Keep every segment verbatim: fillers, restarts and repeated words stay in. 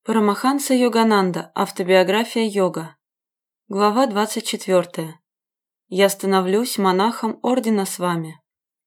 Парамаханса Йогананда. Автобиография йога. Глава двадцать четвёртая. Я становлюсь монахом ордена с вами.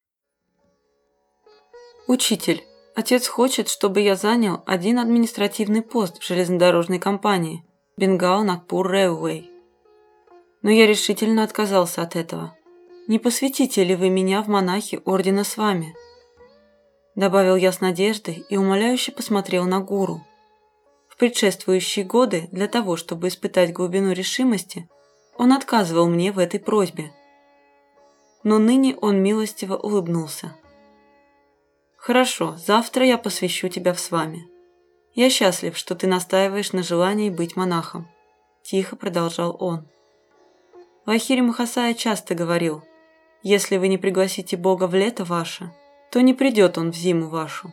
Учитель, отец хочет, чтобы я занял один административный пост в железнодорожной компании Бенгал Нагпур Рэйлвэй. Но я решительно отказался от этого. Не посвятите ли вы меня в монахи ордена с вами? Добавил я с надеждой и умоляюще посмотрел на гуру. В предшествующие годы для того, чтобы испытать глубину решимости, он отказывал мне в этой просьбе. Но ныне он милостиво улыбнулся. «Хорошо, завтра я посвящу тебя в свами. Я счастлив, что ты настаиваешь на желании быть монахом», – тихо продолжал он. Лахири Махасая часто говорил: «Если вы не пригласите Бога в лето ваше, то не придет Он в зиму вашу».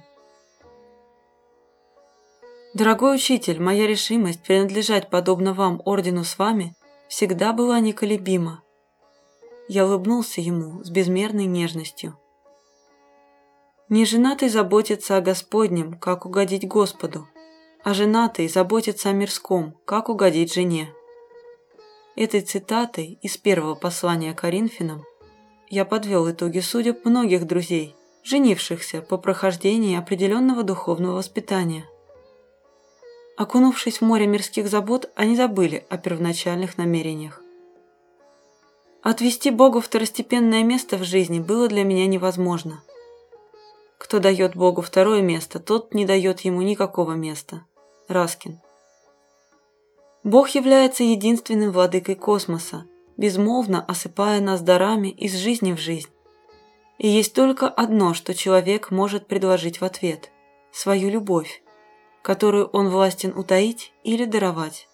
Дорогой учитель, моя решимость принадлежать подобно вам ордену с вами всегда была неколебима. Я улыбнулся ему с безмерной нежностью. Неженатый заботится о Господнем, как угодить Господу, а женатый заботится о мирском, как угодить жене. Этой цитатой из первого послания Коринфянам я подвел итоги судеб многих друзей, женившихся по прохождении определенного духовного воспитания. Окунувшись в море мирских забот, они забыли о первоначальных намерениях. Отвести Богу второстепенное место в жизни было для меня невозможно. Кто дает Богу второе место, тот не дает ему никакого места. Раскин. Бог является единственным владыкой космоса, безмолвно осыпая нас дарами из жизни в жизнь. И есть только одно, что человек может предложить в ответ – свою любовь, которую он властен утаить или даровать.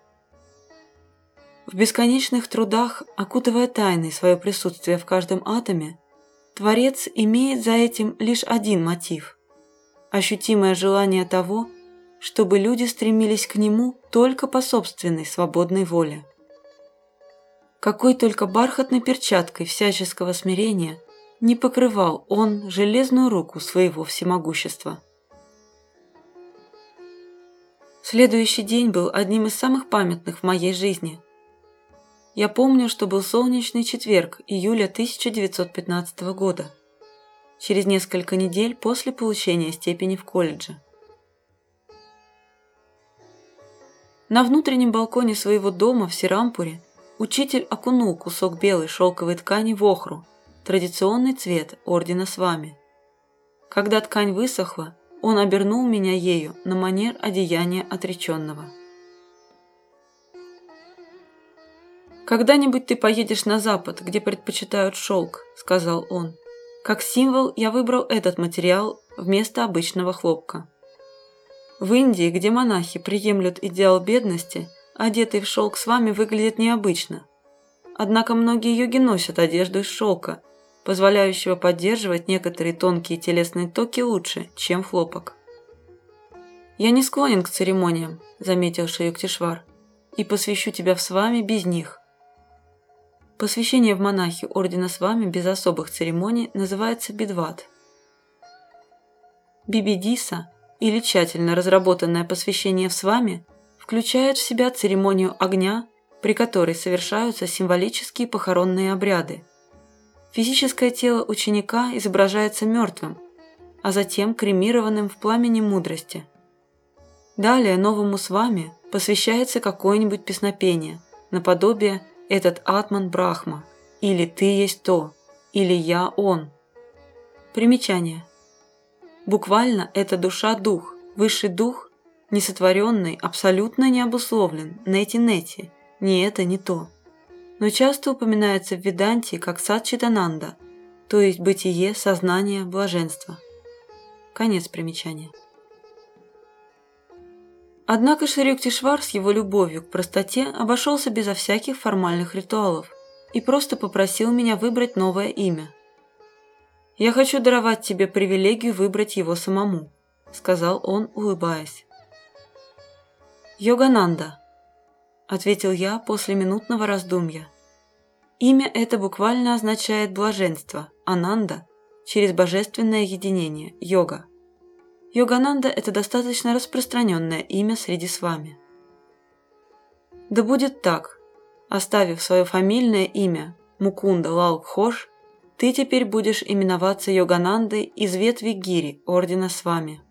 В бесконечных трудах, окутывая тайной свое присутствие в каждом атоме, Творец имеет за этим лишь один мотив – ощутимое желание того, чтобы люди стремились к нему только по собственной свободной воле. Какой только бархатной перчаткой всяческого смирения не покрывал он железную руку своего всемогущества. Следующий день был одним из самых памятных в моей жизни. Я помню, что был солнечный четверг июля тысяча девятьсот пятнадцатого года, через несколько недель после получения степени в колледже. На внутреннем балконе своего дома в Сирампуре учитель окунул кусок белой шелковой ткани в охру, традиционный цвет ордена с вами. Когда ткань высохла, он обернул меня ею на манер одеяния отреченного. «Когда-нибудь ты поедешь на запад, где предпочитают шелк», — сказал он. «Как символ я выбрал этот материал вместо обычного хлопка. В Индии, где монахи приемлют идеал бедности, одетый в шелк с вами выглядит необычно. Однако многие йоги носят одежду из шелка, позволяющего поддерживать некоторые тонкие телесные токи лучше, чем хлопок». «Я не склонен к церемониям», — заметил Шри Юктишвар, «и посвящу тебя в свами без них». Посвящение в монахи ордена с вами без особых церемоний называется бидват. Бибидиса, или тщательно разработанное посвящение в свами, включает в себя церемонию огня, при которой совершаются символические похоронные обряды. Физическое тело ученика изображается мертвым, а затем кремированным в пламени мудрости. Далее новому свами посвящается какое-нибудь песнопение, наподобие «Этот атман Брахма», или «Ты есть то», или «Я он». Примечание. Буквально это душа-дух, высший дух, несотворенный, абсолютно не обусловлен, нети-нети, ни это, ни то. Но часто упоминается в Веданте как Сатчитананда, то есть бытие, сознание, блаженство. Конец примечания. Однако Шри Юктишвар с его любовью к простоте обошелся безо всяких формальных ритуалов и просто попросил меня выбрать новое имя. «Я хочу даровать тебе привилегию выбрать его самому», — сказал он, улыбаясь. «Йогананда», — ответил я после минутного раздумья. Имя это буквально означает блаженство, ананда, через божественное единение, йога. Йогананда – это достаточно распространенное имя среди свами. Да будет так. Оставив свое фамильное имя Мукунда Лал Гхош, ты теперь будешь именоваться Йоганандой из ветви Гири, ордена Свами.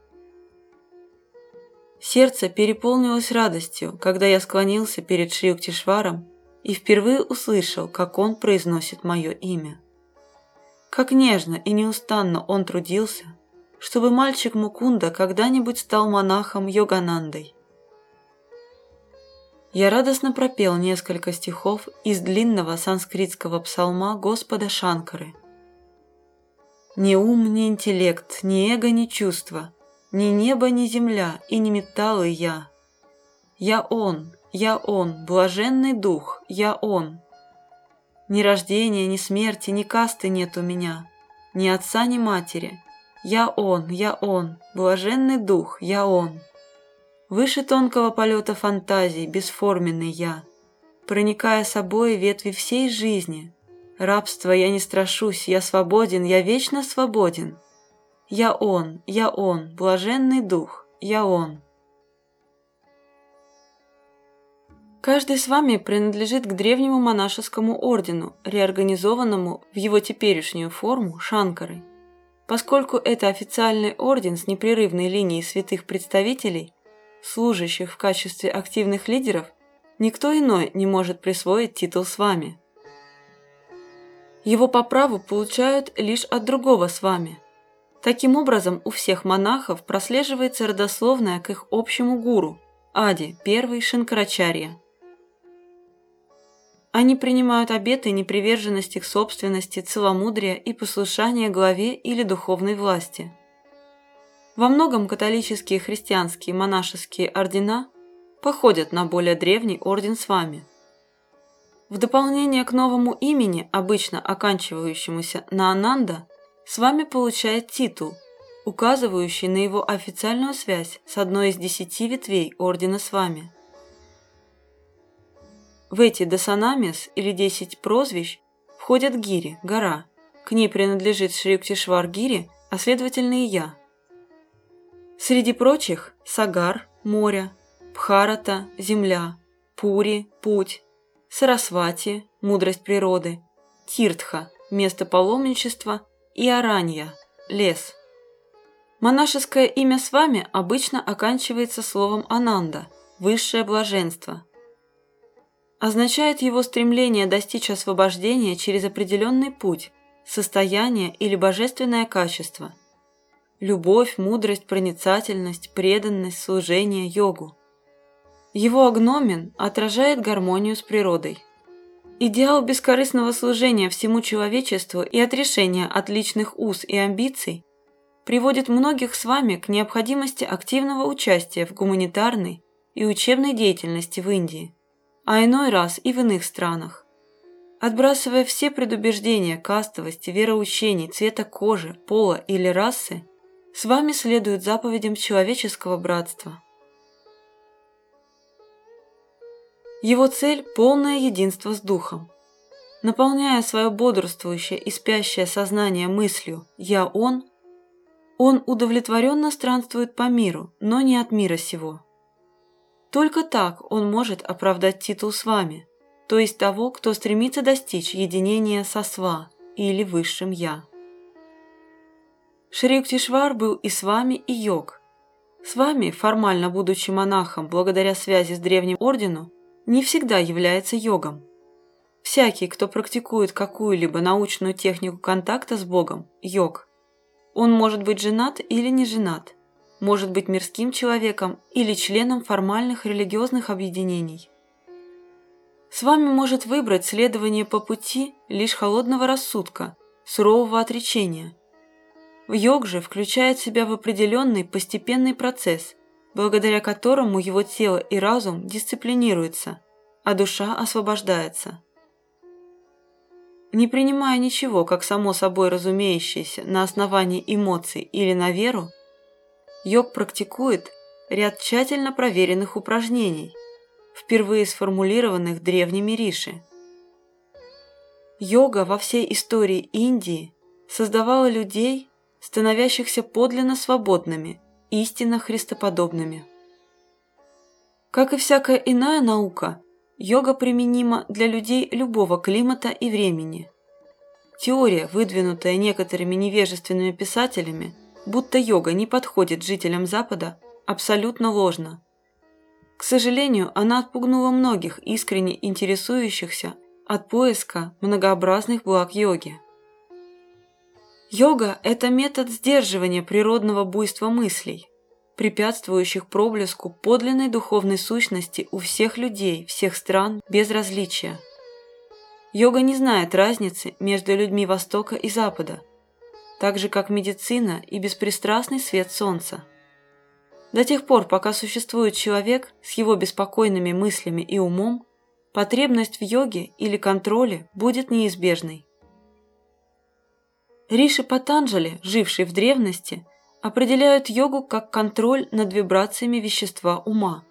Сердце переполнилось радостью, когда я склонился перед Шри Юктишваром и впервые услышал, как он произносит мое имя. Как нежно и неустанно он трудился, чтобы мальчик Мукунда когда-нибудь стал монахом Йоганандой. Я радостно пропел несколько стихов из длинного санскритского псалма Господа Шанкары. «Ни ум, ни интеллект, ни эго, ни чувство, ни небо, ни земля и ни металлы я. Я Он, я Он, блаженный дух, я Он. Ни рождения, ни смерти, ни касты нет у меня, ни отца, ни матери. Я Он, я Он, блаженный дух, я Он. Выше тонкого полета фантазий, бесформенный я, проникая собой ветви всей жизни. Рабства я не страшусь, я свободен, я вечно свободен. Я Он, я Он, блаженный дух, я Он». Каждый с вами принадлежит к древнему монашескому ордену, реорганизованному в его теперешнюю форму Шанкарой. Поскольку это официальный орден с непрерывной линией святых представителей, служащих в качестве активных лидеров, никто иной не может присвоить титул свами. Его по праву получают лишь от другого свами. Таким образом, у всех монахов прослеживается родословная к их общему гуру – Ади, первый Шанкарачарья. Они принимают обеты неприверженности к собственности, целомудрия и послушания главе или духовной власти. Во многом католические, христианские, монашеские ордена походят на более древний орден Свами. В дополнение к новому имени, обычно оканчивающемуся на Ананда, Свами получает титул, указывающий на его официальную связь с одной из десяти ветвей ордена Свами. В эти дасанамис или десять прозвищ входят Гири, гора, к ней принадлежит Шри Юктишвар Гири, а следовательно и я. Среди прочих Сагар, море, Бхарата, земля, Пури, путь, Сарасвати, мудрость природы, Тиртха, место паломничества и Аранья, лес. Монашеское имя Свами обычно оканчивается словом Ананда, высшее блаженство. Означает его стремление достичь освобождения через определенный путь, состояние или божественное качество. Любовь, мудрость, проницательность, преданность, служение, йогу. Его агномен отражает гармонию с природой. Идеал бескорыстного служения всему человечеству и отрешения от личных уз и амбиций приводит многих с вами к необходимости активного участия в гуманитарной и учебной деятельности в Индии, а иной раз и в иных странах. Отбрасывая все предубеждения кастовости, вероучений, цвета кожи, пола или расы, с вами следует заповедям человеческого братства. Его цель – полное единство с Духом. Наполняя свое бодрствующее и спящее сознание мыслью «Я Он», он удовлетворенно странствует по миру, но не от мира сего. Только так он может оправдать титул Свами, то есть того, кто стремится достичь единения со Сва или Высшим Я. Шри Юктишвар был и Свами, и йог. Свами, формально будучи монахом благодаря связи с древним орденом, не всегда является йогом. Всякий, кто практикует какую-либо научную технику контакта с Богом – йог. Он может быть женат или не женат, может быть мирским человеком или членом формальных религиозных объединений. С вами может выбрать следование по пути лишь холодного рассудка, сурового отречения. В йог же включает себя в определенный постепенный процесс, благодаря которому его тело и разум дисциплинируются, а душа освобождается. Не принимая ничего как само собой разумеющееся на основании эмоций или на веру, йог практикует ряд тщательно проверенных упражнений, впервые сформулированных древними риши. Йога во всей истории Индии создавала людей, становящихся подлинно свободными, истинно христоподобными. Как и всякая иная наука, йога применима для людей любого климата и времени. Теория, выдвинутая некоторыми невежественными писателями, будто йога не подходит жителям Запада, абсолютно ложна. К сожалению, она отпугнула многих искренне интересующихся от поиска многообразных благ йоги. Йога – это метод сдерживания природного буйства мыслей, препятствующих проблеску подлинной духовной сущности у всех людей, всех стран, без различия. Йога не знает разницы между людьми Востока и Запада, так же как медицина и беспристрастный свет солнца. До тех пор, пока существует человек с его беспокойными мыслями и умом, потребность в йоге или контроле будет неизбежной. Риши Патанджали, живший в древности, определяют йогу как контроль над вибрациями вещества ума.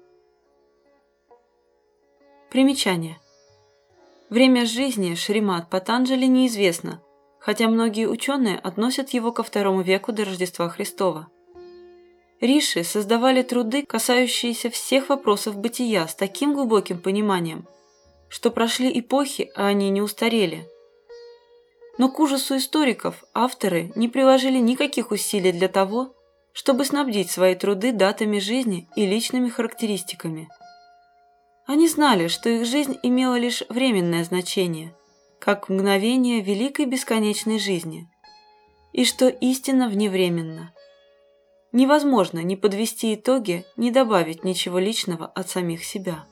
Примечание. Время жизни Шримад Патанджали неизвестно, хотя многие ученые относят его ко второму веку до Рождества Христова. Риши создавали труды, касающиеся всех вопросов бытия с таким глубоким пониманием, что прошли эпохи, а они не устарели. Но к ужасу историков авторы не приложили никаких усилий для того, чтобы снабдить свои труды датами жизни и личными характеристиками. Они знали, что их жизнь имела лишь временное значение, как мгновение великой бесконечной жизни, и что истина вневременна. Невозможно ни подвести итоги, ни добавить ничего личного от самих себя.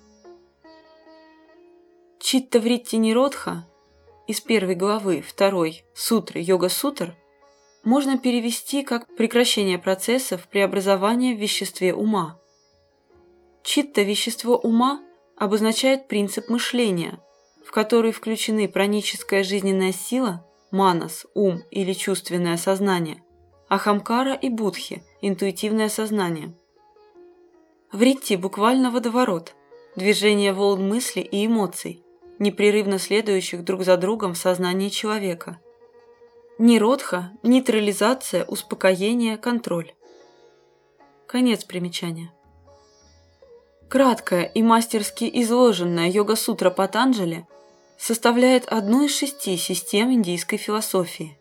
Читтавритти Ниродха из первой главы второй сутры Йога-сутр можно перевести как прекращение процессов преобразования в веществе ума. Читта – вещество ума обозначает принцип мышления, в который включены праническая жизненная сила, манас, ум или чувственное сознание, ахамкара и будхи, интуитивное сознание. Вритти буквально водоворот, движение волн мысли и эмоций, непрерывно следующих друг за другом в сознании человека. Ниродха – нейтрализация, успокоение, контроль. Конец примечания. Краткая и мастерски изложенная йога-сутра Патанджали составляет одну из шести систем индийской философии.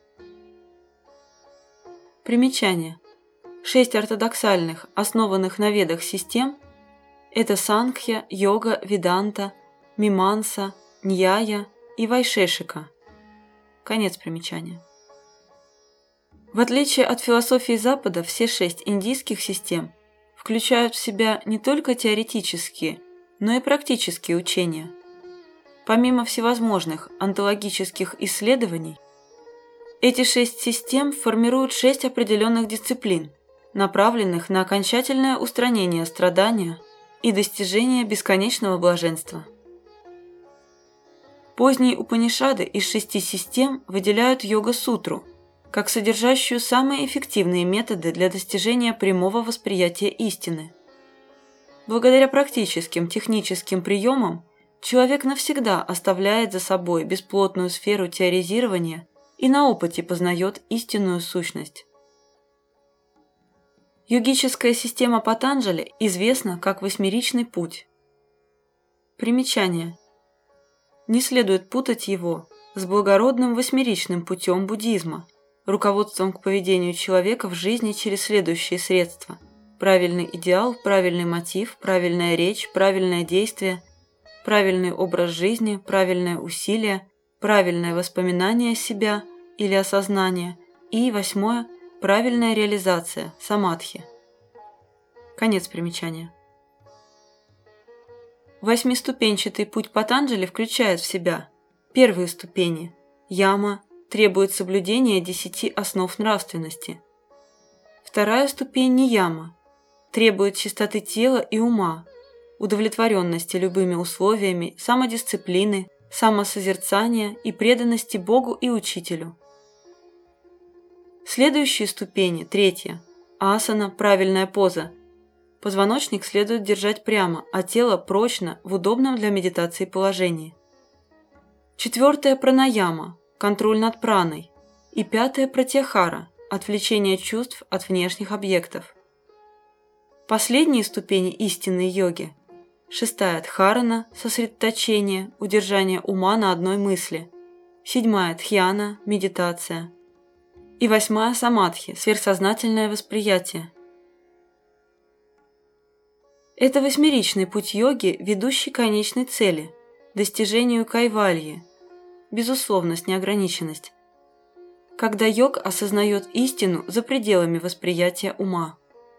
Примечание. Шесть ортодоксальных, основанных на ведах систем – это Санкхья, йога, Веданта, Миманса, Ньяя и Вайшешика. Конец примечания. В отличие от философии Запада, все шесть индийских систем включают в себя не только теоретические, но и практические учения. Помимо всевозможных онтологических исследований, эти шесть систем формируют шесть определенных дисциплин, направленных на окончательное устранение страдания и достижение бесконечного блаженства. Поздние Упанишады из шести систем выделяют йога-сутру как содержащую самые эффективные методы для достижения прямого восприятия истины. Благодаря практическим техническим приемам человек навсегда оставляет за собой бесплотную сферу теоризирования и на опыте познает истинную сущность. Йогическая система Патанджали известна как восьмеричный путь. Примечание. Не следует путать его с благородным восьмеричным путем буддизма, руководством к поведению человека в жизни через следующие средства: правильный идеал, правильный мотив, правильная речь, правильное действие, правильный образ жизни, правильное усилие, правильное воспоминание себя или осознание и, восьмое, правильная реализация, самадхи. Конец примечания. Восьмиступенчатый путь Патанджали включает в себя первые ступени – яма, требует соблюдения десяти основ нравственности. Вторая ступень – нияма, требует чистоты тела и ума, удовлетворенности любыми условиями, самодисциплины, самосозерцания и преданности Богу и Учителю. Следующие ступени – третья – асана, правильная поза. Позвоночник следует держать прямо, а тело прочно в удобном для медитации положении. Четвертая – пранаяма, контроль над праной. И пятая – пратьяхара, отвлечение чувств от внешних объектов. Последние ступени истинной йоги. Шестая дхарана – сосредоточение, удержание ума на одной мысли. Седьмая дхьяна – медитация. И восьмая самадхи – сверхсознательное восприятие. Это восьмеричный путь йоги, ведущий к конечной цели – достижению кайвальи, безусловность, неограниченность, когда йог осознает истину за пределами восприятия ума.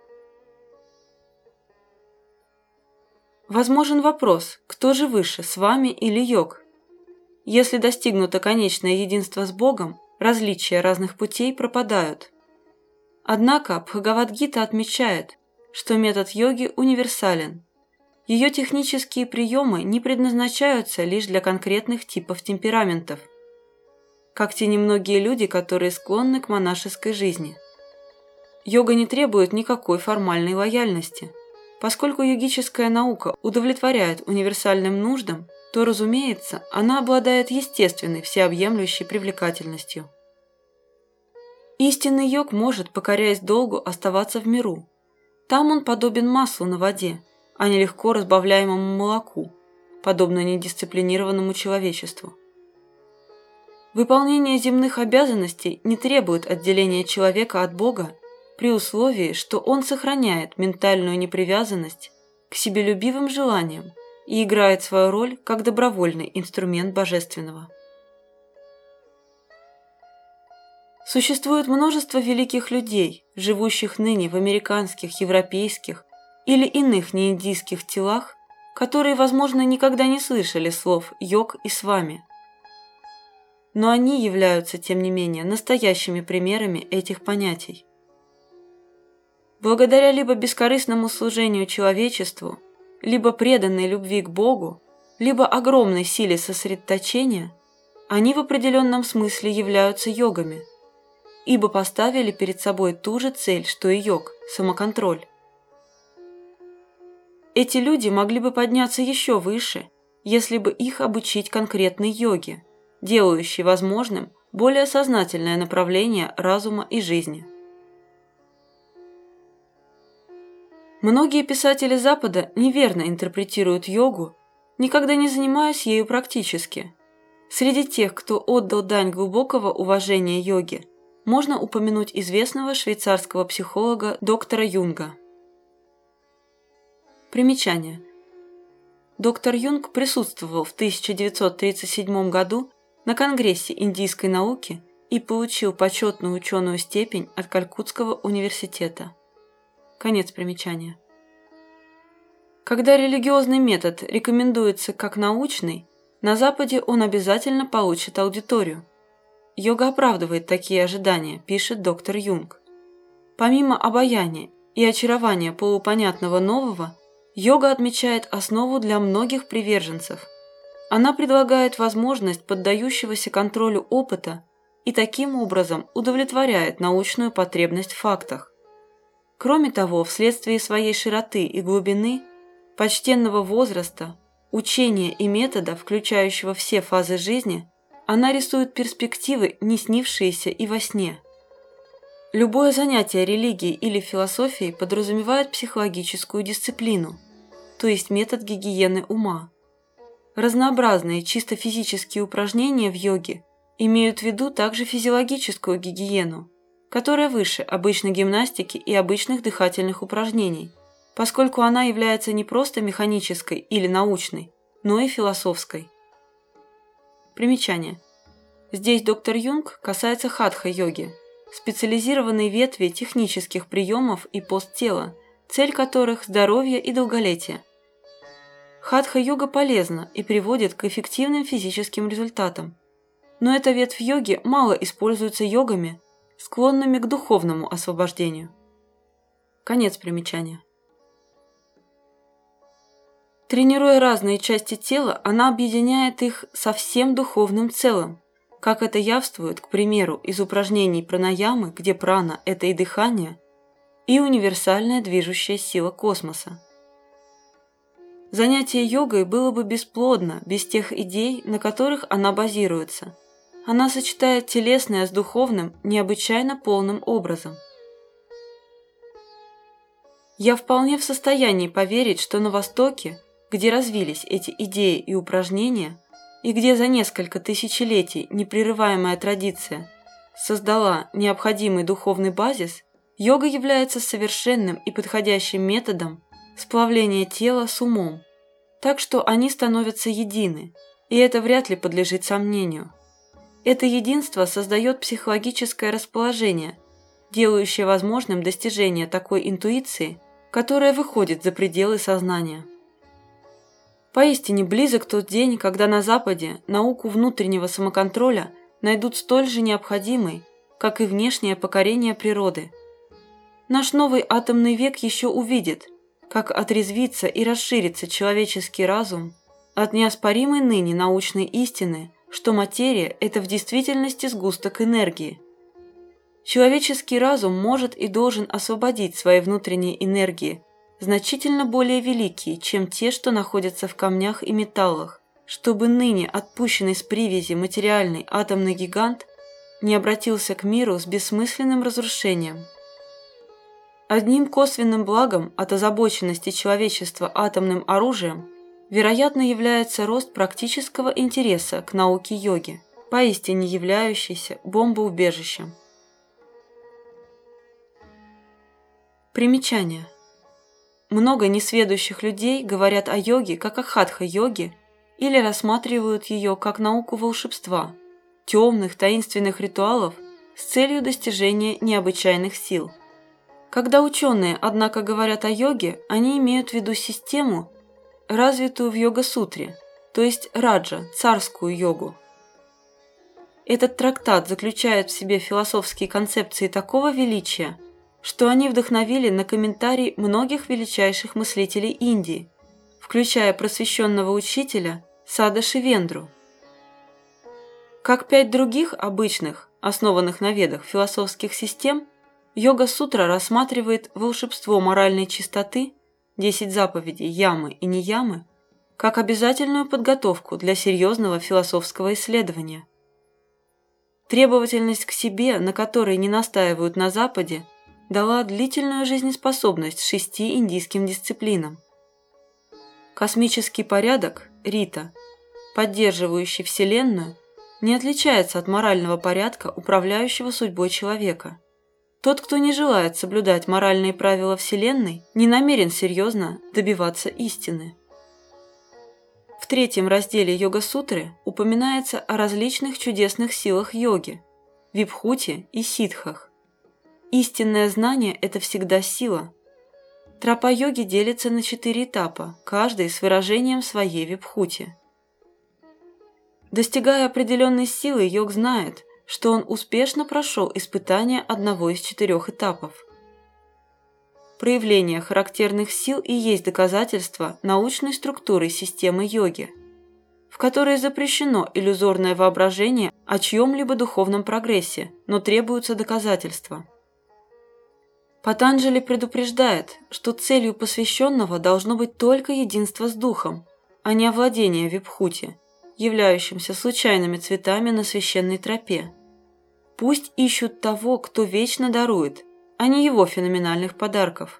Возможен вопрос, кто же выше, с вами или йог? Если достигнуто конечное единство с Богом, различия разных путей пропадают. Однако Бхагавад-гита отмечает, что метод йоги универсален. Ее технические приемы не предназначаются лишь для конкретных типов темпераментов, как те немногие люди, которые склонны к монашеской жизни. Йога не требует никакой формальной лояльности. Поскольку йогическая наука удовлетворяет универсальным нуждам, то, разумеется, она обладает естественной всеобъемлющей привлекательностью. Истинный йог может, покоряясь долгу, оставаться в миру. Там он подобен маслу на воде, а не легко разбавляемому молоку, подобно недисциплинированному человечеству. Выполнение земных обязанностей не требует отделения человека от Бога при условии, что он сохраняет ментальную непривязанность к себелюбивым желаниям и играет свою роль как добровольный инструмент божественного. Существует множество великих людей, живущих ныне в американских, европейских или иных неиндийских телах, которые, возможно, никогда не слышали слов «йог» и «свами». Но они являются, тем не менее, настоящими примерами этих понятий. Благодаря либо бескорыстному служению человечеству, либо преданной любви к Богу, либо огромной силе сосредоточения, они в определенном смысле являются йогами, ибо поставили перед собой ту же цель, что и йог – самоконтроль. Эти люди могли бы подняться еще выше, если бы их обучить конкретной йоге, делающей возможным более сознательное направление разума и жизни. Многие писатели Запада неверно интерпретируют йогу, никогда не занимаясь ею практически. Среди тех, кто отдал дань глубокого уважения йоге, можно упомянуть известного швейцарского психолога доктора Юнга. Примечание. Доктор Юнг присутствовал в тысяча девятьсот тридцать седьмом году на Конгрессе индийской науки и получил почетную ученую степень от Калькуттского университета. Конец примечания. Когда религиозный метод рекомендуется как научный, на Западе он обязательно получит аудиторию. Йога оправдывает такие ожидания, пишет доктор Юнг. Помимо обаяния и очарования полупонятного нового, йога отмечает основу для многих приверженцев. Она предлагает возможность поддающегося контролю опыта и таким образом удовлетворяет научную потребность в фактах. Кроме того, вследствие своей широты и глубины, почтенного возраста, учения и метода, включающего все фазы жизни, она рисует перспективы, не снившиеся и во сне. Любое занятие религией или философией подразумевает психологическую дисциплину, то есть метод гигиены ума. Разнообразные чисто физические упражнения в йоге имеют в виду также физиологическую гигиену, которая выше обычной гимнастики и обычных дыхательных упражнений, поскольку она является не просто механической или научной, но и философской. Примечание. Здесь доктор Юнг касается хатха-йоги, специализированной ветви технических приемов и поз тела, цель которых – здоровье и долголетие. Хатха-йога полезна и приводит к эффективным физическим результатам, но эта ветвь йоги мало используется йогами, склонными к духовному освобождению. Конец примечания. Тренируя разные части тела, она объединяет их со всем духовным целым, как это явствует, к примеру, из упражнений пранаямы, где прана – это и дыхание, и универсальная движущая сила космоса. Занятие йогой было бы бесплодно без тех идей, на которых она базируется, Она сочетает телесное с духовным необычайно полным образом. Я вполне в состоянии поверить, что на Востоке, где развились эти идеи и упражнения, и где за несколько тысячелетий непрерываемая традиция создала необходимый духовный базис, йога является совершенным и подходящим методом сплавления тела с умом, так что они становятся едины, и это вряд ли подлежит сомнению. Это единство создает психологическое расположение, делающее возможным достижение такой интуиции, которая выходит за пределы сознания. Поистине близок тот день, когда на Западе науку внутреннего самоконтроля найдут столь же необходимой, как и внешнее покорение природы. Наш новый атомный век еще увидит, как отрезвится и расширится человеческий разум от неоспоримой ныне научной истины, что материя – это в действительности сгусток энергии. Человеческий разум может и должен освободить свои внутренние энергии, значительно более великие, чем те, что находятся в камнях и металлах, чтобы ныне отпущенный с привязи материальный атомный гигант не обратился к миру с бессмысленным разрушением. Одним косвенным благом от озабоченности человечества атомным оружием, вероятно, является рост практического интереса к науке йоги, поистине являющейся бомбоубежищем. Примечание. Много несведущих людей говорят о йоге как о хатха-йоге или рассматривают ее как науку волшебства, темных, таинственных ритуалов с целью достижения необычайных сил. Когда ученые, однако, говорят о йоге, они имеют в виду систему, развитую в йога-сутре, то есть раджа, царскую йогу. Этот трактат заключает в себе философские концепции такого величия, что они вдохновили на комментарий многих величайших мыслителей Индии, включая просвещенного учителя Сада Шивендру. Как пять других обычных, основанных на ведах философских систем, йога-сутра рассматривает волшебство моральной чистоты, десять заповедей ямы и неямы, как обязательную подготовку для серьезного философского исследования. Требовательность к себе, на которой не настаивают на Западе, дала длительную жизнеспособность шести индийским дисциплинам. Космический порядок, Рита, поддерживающий Вселенную, не отличается от морального порядка, управляющего судьбой человека. Тот, кто не желает соблюдать моральные правила Вселенной, не намерен серьезно добиваться истины. В третьем разделе Йога-сутры упоминается о различных чудесных силах йоги – вибхути и ситхах. Истинное знание – это всегда сила. Тропа йоги делится на четыре этапа, каждый с выражением своей вибхути. Достигая определенной силы, йог знает, что он успешно прошел испытание одного из четырех этапов. Проявление характерных сил и есть доказательство научной структуры системы йоги, в которой запрещено иллюзорное воображение о чьем-либо духовном прогрессе, но требуются доказательства. Патанджали предупреждает, что целью посвященного должно быть только единство с духом, а не овладение вибхути, являющимся случайными цветами на священной тропе. Пусть ищут того, кто вечно дарует, а не его феноменальных подарков.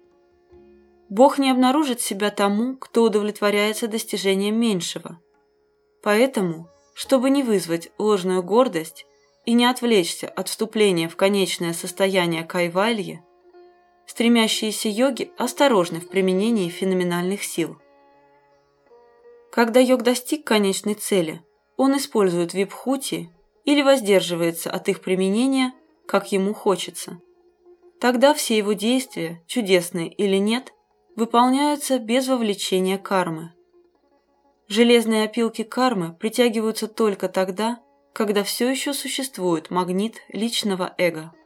Бог не обнаружит себя тому, кто удовлетворяется достижением меньшего. Поэтому, чтобы не вызвать ложную гордость и не отвлечься от вступления в конечное состояние кайвальи, стремящиеся йоги осторожны в применении феноменальных сил. Когда йог достиг конечной цели, он использует вибхути или воздерживается от их применения, как ему хочется. Тогда все его действия, чудесные или нет, выполняются без вовлечения кармы. Железные опилки кармы притягиваются только тогда, когда все еще существует магнит личного эго.